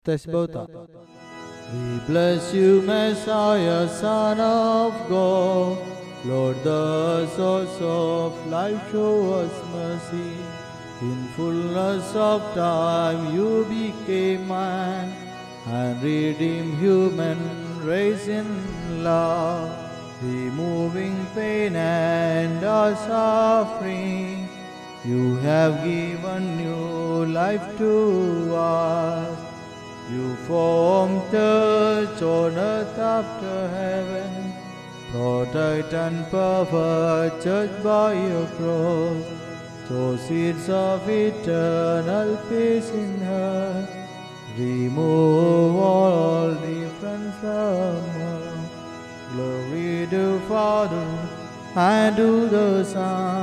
Teshbota. We bless you, Messiah, Son of God. Lord, the source of life, show us mercy. In fullness of time, you became man and redeemed human race in love, removing pain and our suffering. You have given new life to us. You formed church on earth after heaven, protect and perfect church by your cross. Sow seeds of eternal peace in her, remove all difference from her. Glory to Father and to the Son